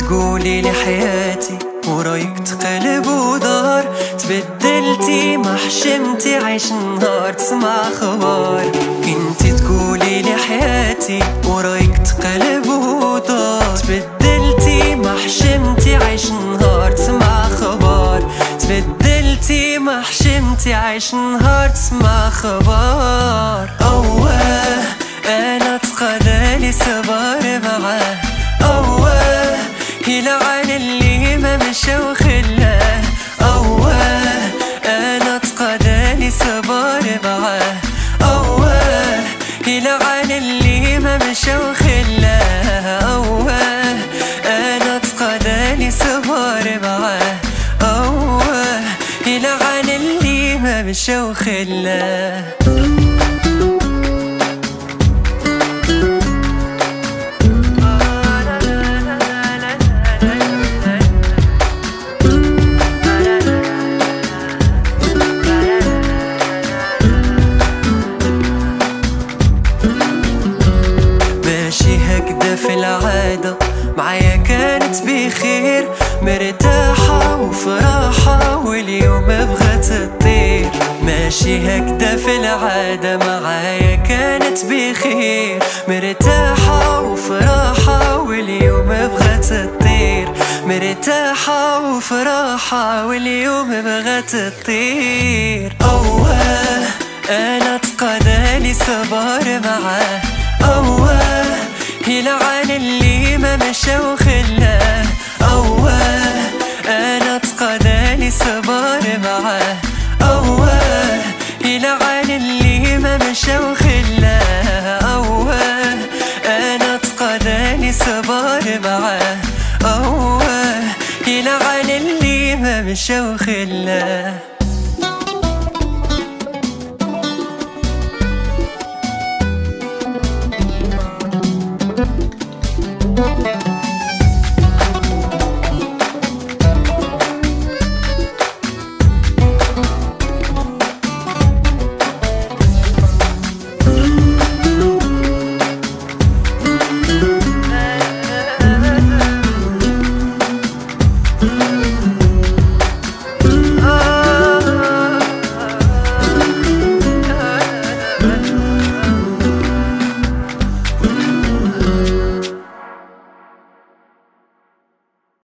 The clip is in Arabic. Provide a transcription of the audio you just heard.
تقولي لي حياتي ورايك تقلب ودار، تبدلتي ما حشمتي عيش نهار تسمع خبار. كنتي تقولي لي حياتي ورايك تقلب ودار، تبدلتي ما حشمتي عيش نهار تسمع خبار. تبدلتي ما حشمتي عيش نهار تسمع خبار. أوه أنا تقدالي صبر معاه، أوه يلعن اللي ما مشى وخلاه. أوه أنا تقدالي صبر معاه، أوه يلعن اللي ما مشى وخلاه. أوه أنا تقدالي صبر معاه، أوه يلعن اللي ما مشى وخلاه. ماشي هكدا في العادة معايا كانت بخير، مرتاحة وفراحة واليوم بغت تطير. ماشي هكدا في العادة معايا كانت بخير، مرتاحة وفراحة واليوم بغت تطير. مرتاحة وفراحة واليوم بغت تطير. أوه أنا تقدالي صبر معاه، أوه يلعن اللي ما مشى وخلاه. أوه أنا تقدالي صبر معاه، أوه يلعن اللي ما مشى وخلاه. أوه أنا تقدالي صبر معاه، أوه يلعن اللي ما مشى وخلاه.